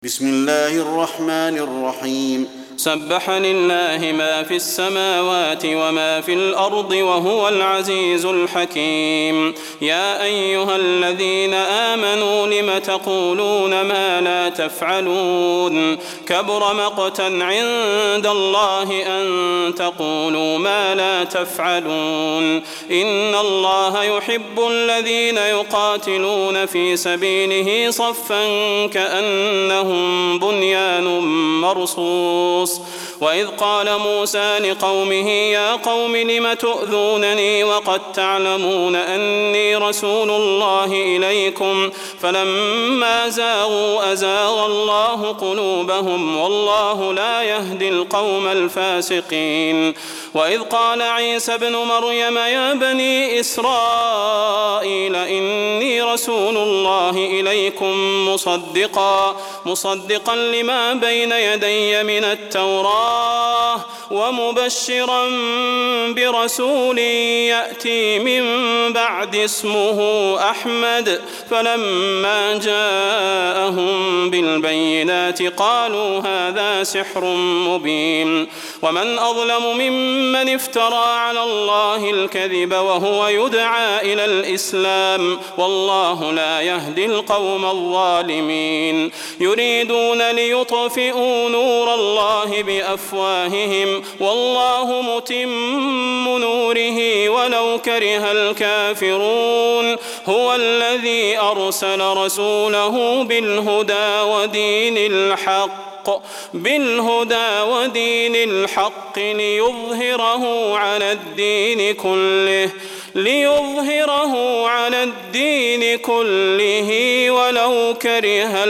بسم الله الرحمن الرحيم سبح لله ما في السماوات وما في الأرض وهو العزيز الحكيم. يا أيها الذين آمنوا لم تقولون ما لا تفعلون كبر مقتا عند الله أن تقولوا ما لا تفعلون. إن الله يحب الذين يقاتلون في سبيله صفا كأنهم بنيان مرصوص. وإذ قال موسى لقومه يا قوم لم تؤذونني وقد تعلمون أني رسول الله إليكم فلما زاغوا أزاغ الله قلوبهم والله لا يهدي القوم الفاسقين. وإذ قال عيسى ابن مريم يا بني إسرائيل إني رسول الله إليكم مصدقا لما بين يدي من التوراة ومبشرا برسول يأتي من بعد اسمه أحمد. فلما جاءهم بالبينات قالوا هذا سحر مبين. ومن أظلم ممن افترى على الله الكذب وهو يدعى إلى الإسلام والله لا يهدي القوم الظالمين. يريدون ليطفئوا نور الله بأفواههم والله متم نوره ولو كره الكافرون. هو الذي أرسل رسوله بالهدى ودين الحق ليظهره على الدين كله ولو كره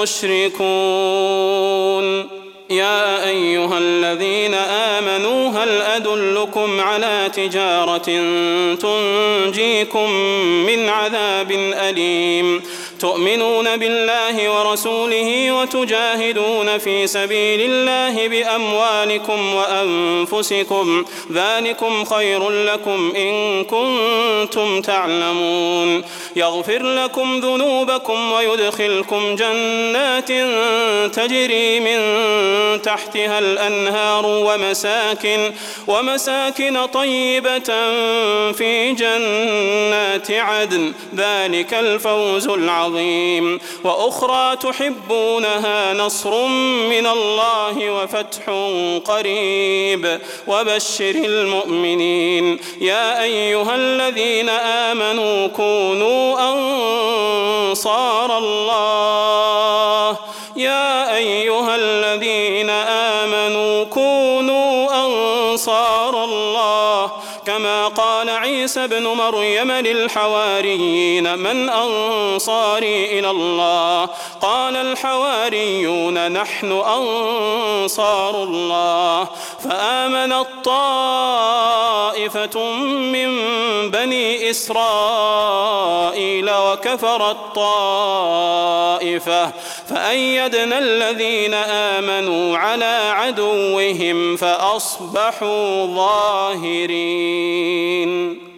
المشركون. يا أيها الذين آمنوا هل أدلكم على تجارة تنجيكم من عذاب أليم تؤمنون بالله ورسوله وتجاهدون في سبيل الله بأموالكم وأنفسكم ذلكم خير لكم إن كنتم تعلمون. يغفر لكم ذنوبكم ويدخلكم جنات تجري من تحتها الأنهار ومساكن طيبة في جنات عدن ذلك الفوز العظيم. وأخرى تحبونها نصر من الله وفتح قريب وبشر المؤمنين. يا أيها الذين آمنوا كونوا أنصار الله كما قال عيسى ابن مريم للحواريين من أنصاري إلى الله قال الحواريون نحن أنصار الله. فآمنت طائفة من بني إسرائيل وكفرت طائفة فأيدنا الذين آمنوا على عدوهم فأصبحوا ظاهرين.